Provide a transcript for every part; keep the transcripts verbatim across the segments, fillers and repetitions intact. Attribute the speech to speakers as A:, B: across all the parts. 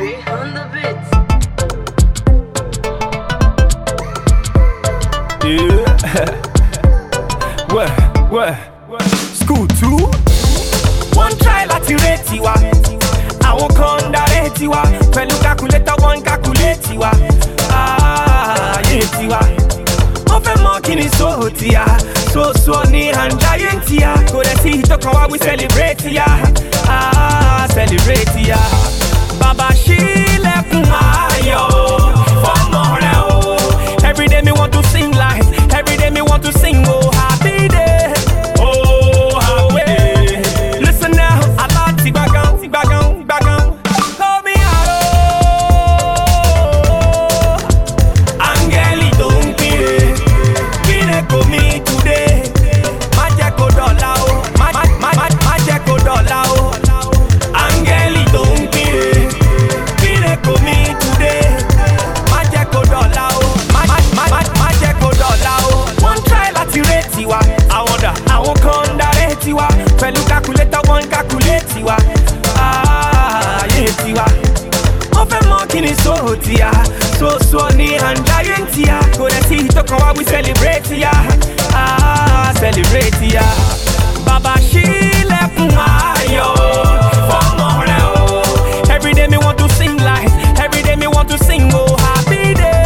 A: baby, on the beat.
B: Yeah. What? What? School two. One try láti rate wa. Àwọn kan dáre tiwa. Pẹ̀lú calculator one calculate wa. Ah, ayé tiwa. Wọ́n fẹ́ mọ̀ kí ni sóò tiya. So-so ni àǹjáyé ń tiya. Kò lè sí ìtọ́kàn wá we celebrate ya. Ah, celebrate ya. Bàbá ṣílẹ̀kùn ayọ̀ fọ́mọ rẹ̀ o. Everyday me want to sing like, everyday me want to sing, oh happy day, oh happy day. Listen now, I like to bagan, bagan, bagan. Call me out, oh. Angeli don't pire, pire con me today. Majeko dollar, oh, ma ma ma ma majeko dollar, oh. Angeli don't pire, pire con me today. Majeko dollar, oh. Tiwa, I wonder, àwọn kan dáre tiwa. Pẹ̀lú calculator one calculate wa. Ah, ayé tiwa. Wọ́n fẹ́ mọ̀ kí ni sóò tiya. So-so ni àǹjáyé ń tiya. Kò lè sí ìtọ́kàn wá we celebrate ya. Ah, celebrate ya. Bàbá ṣílẹ̀kùn ayọ̀ fọ́mọ rẹ̀ o. Everyday me want to sing like, everyday me want to sing, oh happy day.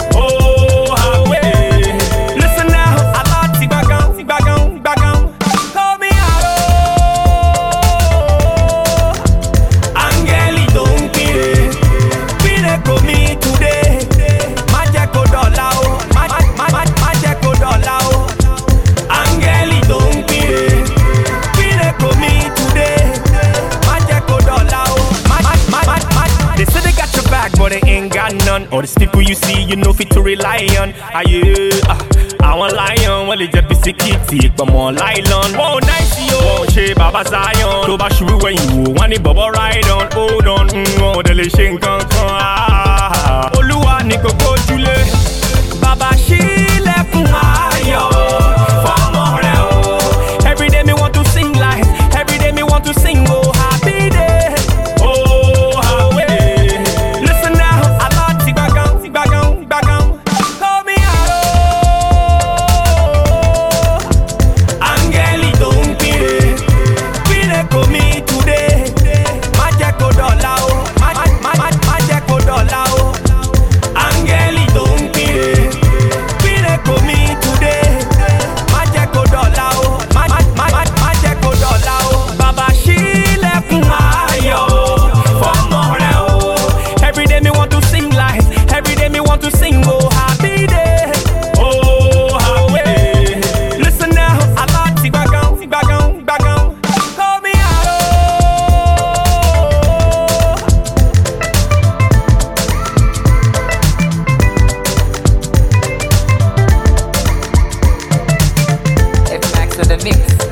B: But they ain't got none. All these people you see, you know fit to rely on. Are you? Uh, I want lion, well, it's just biscuity, but more nylon. Whoa, nice, yo. Whoa, she Baba Zion. So, bash you when you want it, Baba ride on. Hold on, mm, oh, the lation can come. Ah, Oluwa, Nico, go, Jule. Baba, she left ayo. Every day me want to sing like, every day me want to sing, oh, happy day. Oh, happy day.
A: To the mix.